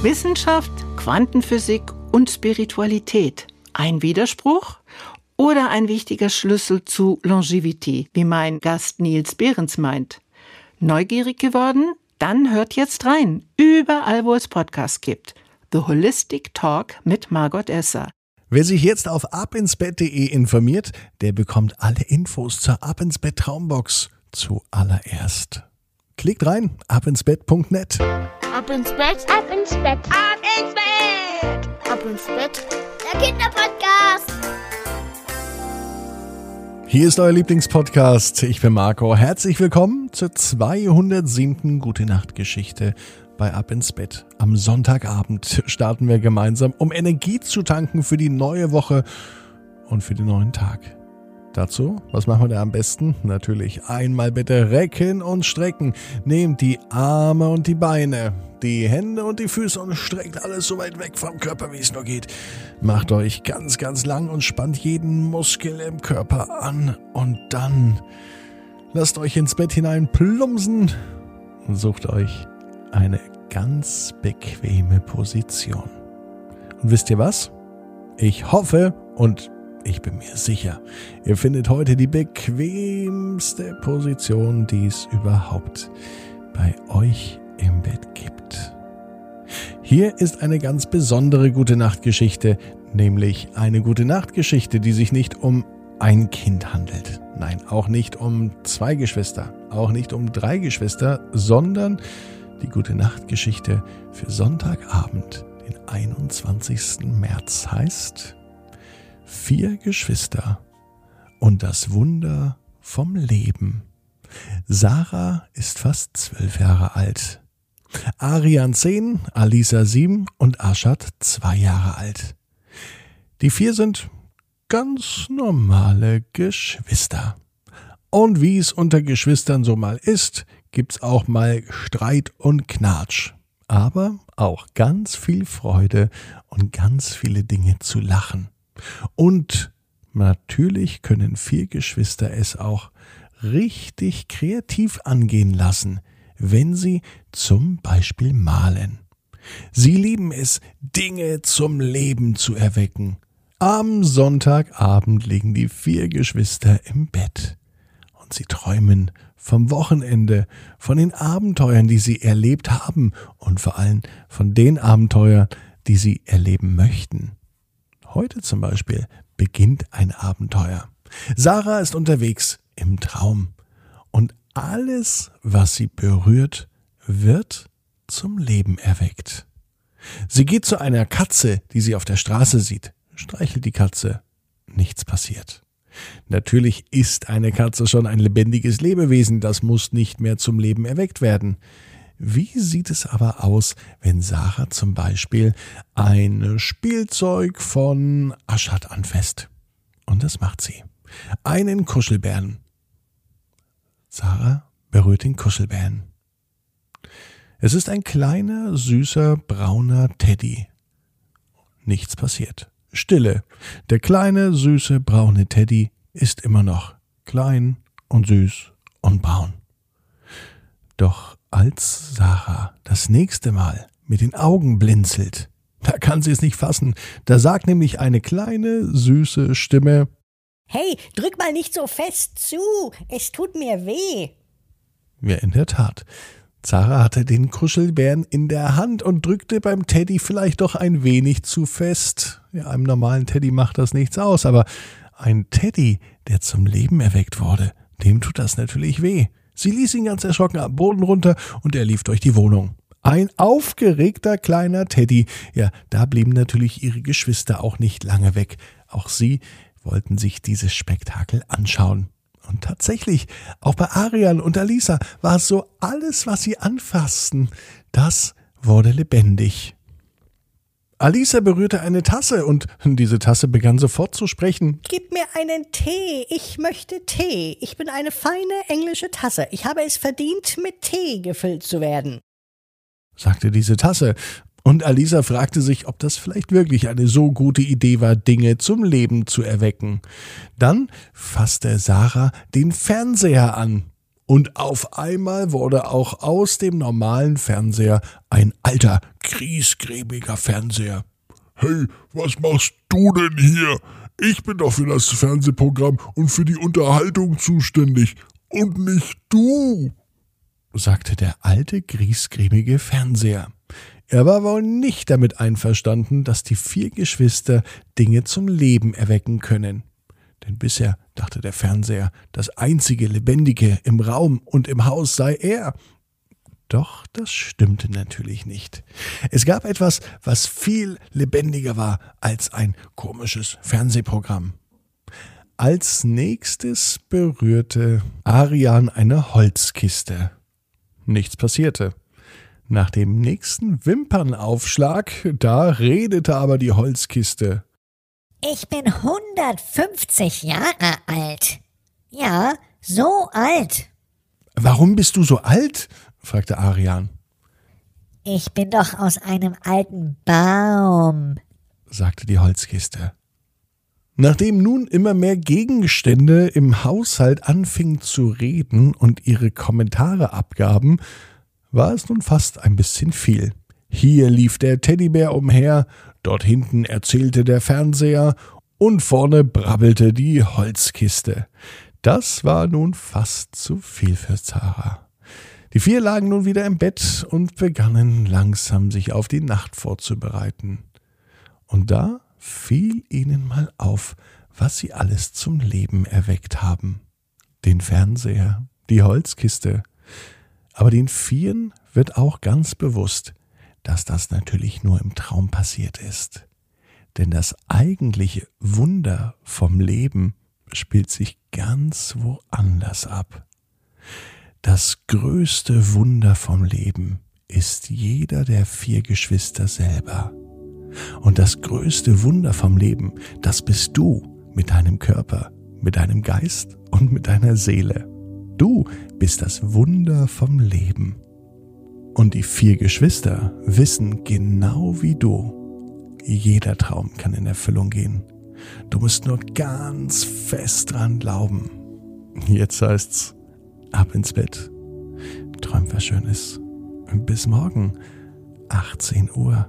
Wissenschaft, Quantenphysik und Spiritualität. Ein Widerspruch oder ein wichtiger Schlüssel zu Longevity, wie mein Gast Niels Behrens meint. Neugierig geworden? Dann hört jetzt rein, überall wo es Podcasts gibt. The Holistic Talk mit Margot Esser. Wer sich jetzt auf abinsbett.de informiert, der bekommt alle Infos zur Ab ins Bett Traumbox zuallererst. Klickt rein, abinsbett.net. Ab ins Bett, ab ins Bett, ab ins Bett, ab ins Bett, der Kinderpodcast. Hier ist euer Lieblingspodcast. Ich bin Marco. Herzlich willkommen zur 207. Gute-Nacht-Geschichte bei Ab ins Bett. Am Sonntagabend starten wir gemeinsam, um Energie zu tanken für die neue Woche und für den neuen Tag. Dazu, was machen wir da am besten? Natürlich einmal bitte recken und strecken. Nehmt die Arme und die Beine, die Hände und die Füße und streckt alles so weit weg vom Körper, wie es nur geht. Macht euch ganz, ganz lang und spannt jeden Muskel im Körper an. Und dann lasst euch ins Bett hinein plumpsen und sucht euch eine ganz bequeme Position. Und wisst ihr was? Ich hoffe und ich bin mir sicher, ihr findet heute die bequemste Position, die es überhaupt bei euch im Bett gibt. Hier ist eine ganz besondere Gute-Nacht-Geschichte, nämlich eine Gute-Nacht-Geschichte, die sich nicht um ein Kind handelt. Nein, auch nicht um 2 Geschwister, auch nicht um 3 Geschwister, sondern die Gute-Nacht-Geschichte für Sonntagabend, den 21. März heißt 4 Geschwister und das Wunder vom Leben. Sarah ist fast 12 Jahre alt. Arian 10, Alisa 7 und Aschad 2 Jahre alt. Die 4 sind ganz normale Geschwister. Und wie es unter Geschwistern so mal ist, gibt's auch mal Streit und Knatsch. Aber auch ganz viel Freude und ganz viele Dinge zu lachen. Und natürlich können 4 Geschwister es auch richtig kreativ angehen lassen, wenn sie zum Beispiel malen. Sie lieben es, Dinge zum Leben zu erwecken. Am Sonntagabend liegen die 4 Geschwister im Bett und sie träumen vom Wochenende, von den Abenteuern, die sie erlebt haben und vor allem von den Abenteuern, die sie erleben möchten. Heute zum Beispiel beginnt ein Abenteuer. Sarah ist unterwegs im Traum und alles, was sie berührt, wird zum Leben erweckt. Sie geht zu einer Katze, die sie auf der Straße sieht, streichelt die Katze, nichts passiert. Natürlich ist eine Katze schon ein lebendiges Lebewesen, das muss nicht mehr zum Leben erweckt werden. Wie sieht es aber aus, wenn Sarah zum Beispiel ein Spielzeug von Aschad anfasst? Und das macht sie. Einen Kuschelbären. Sarah berührt den Kuschelbären. Es ist ein kleiner, süßer, brauner Teddy. Nichts passiert. Stille. Der kleine, süße, braune Teddy ist immer noch klein und süß und braun. Doch als Sarah das nächste Mal mit den Augen blinzelt, da kann sie es nicht fassen. Da sagt nämlich eine kleine, süße Stimme: Hey, drück mal nicht so fest zu, es tut mir weh. Ja, in der Tat. Sarah hatte den Kuschelbären in der Hand und drückte beim Teddy vielleicht doch ein wenig zu fest. Ja, einem normalen Teddy macht das nichts aus, aber ein Teddy, der zum Leben erweckt wurde, dem tut das natürlich weh. Sie ließ ihn ganz erschrocken am Boden runter und er lief durch die Wohnung. Ein aufgeregter kleiner Teddy. Ja, da blieben natürlich ihre Geschwister auch nicht lange weg. Auch sie wollten sich dieses Spektakel anschauen. Und tatsächlich, auch bei Arian und Alisa war es so, alles, was sie anfassten, das wurde lebendig. Alisa berührte eine Tasse und diese Tasse begann sofort zu sprechen. Gib mir einen Tee, ich möchte Tee. Ich bin eine feine englische Tasse. Ich habe es verdient, mit Tee gefüllt zu werden, sagte diese Tasse. Und Alisa fragte sich, ob das vielleicht wirklich eine so gute Idee war, Dinge zum Leben zu erwecken. Dann fasste Sarah den Fernseher an Und auf einmal wurde auch aus dem normalen Fernseher ein alter, griesgrämiger Fernseher. Hey, was machst du denn hier? Ich bin doch für das Fernsehprogramm und für die Unterhaltung zuständig. Und nicht du, sagte der alte, griesgrämige Fernseher. Er war wohl nicht damit einverstanden, dass die 4 Geschwister Dinge zum Leben erwecken können. Denn bisher, dachte der Fernseher, das einzige Lebendige im Raum und im Haus sei er. Doch das stimmte natürlich nicht. Es gab etwas, was viel lebendiger war als ein komisches Fernsehprogramm. Als nächstes berührte Arian eine Holzkiste. Nichts passierte. Nach dem nächsten Wimpernaufschlag, da redete aber die Holzkiste. Ich bin 150 Jahre alt. Ja, so alt. Warum bist du so alt? Fragte Arian. Ich bin doch aus einem alten Baum, sagte die Holzkiste. Nachdem nun immer mehr Gegenstände im Haushalt anfingen zu reden und ihre Kommentare abgaben, war es nun fast ein bisschen viel. Hier lief der Teddybär umher, dort hinten erzählte der Fernseher und vorne brabbelte die Holzkiste. Das war nun fast zu viel für Zara. Die 4 lagen nun wieder im Bett und begannen langsam sich auf die Nacht vorzubereiten. Und da fiel ihnen mal auf, was sie alles zum Leben erweckt haben. Den Fernseher, die Holzkiste. Aber den 4 wird auch ganz bewusst, dass das natürlich nur im Traum passiert ist. Denn das eigentliche Wunder vom Leben spielt sich ganz woanders ab. Das größte Wunder vom Leben ist jeder der 4 Geschwister selber. Und das größte Wunder vom Leben, das bist du mit deinem Körper, mit deinem Geist und mit deiner Seele. Du bist das Wunder vom Leben. Und die 4 Geschwister wissen genau wie du, jeder Traum kann in Erfüllung gehen. Du musst nur ganz fest dran glauben. Jetzt heißt's, ab ins Bett. Träum was Schönes. Bis morgen, 18 Uhr,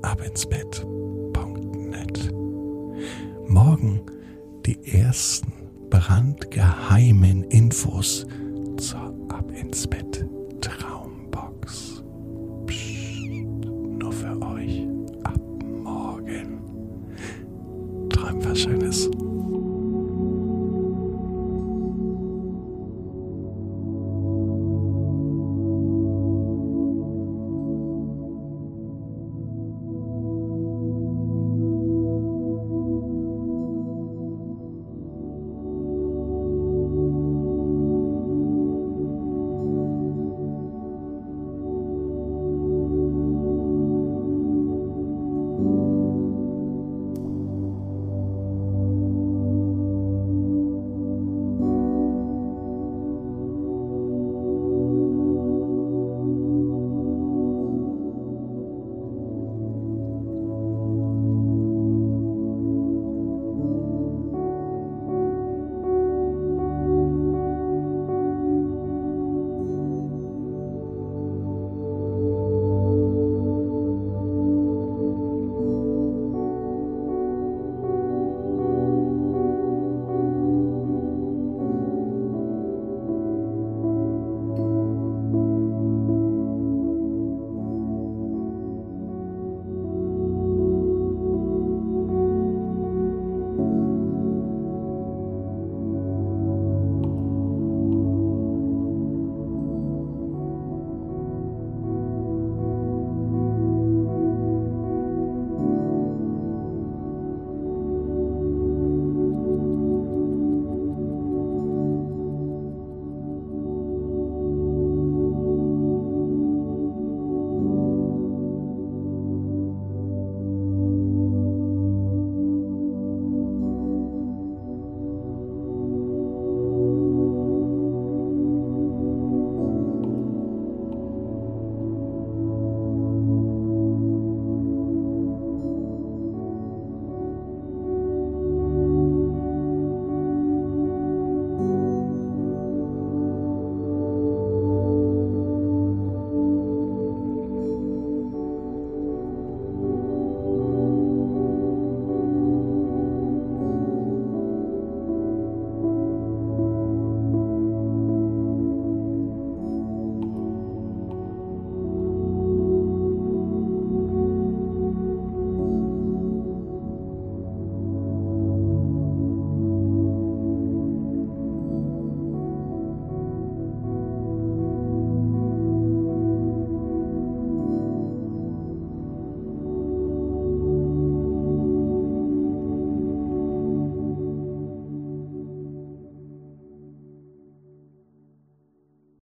abinsbett.net. Morgen die ersten brandgeheimen Infos zur Ab ins Bett Traumbox. Psst, nur für euch ab morgen. Träum was Schönes.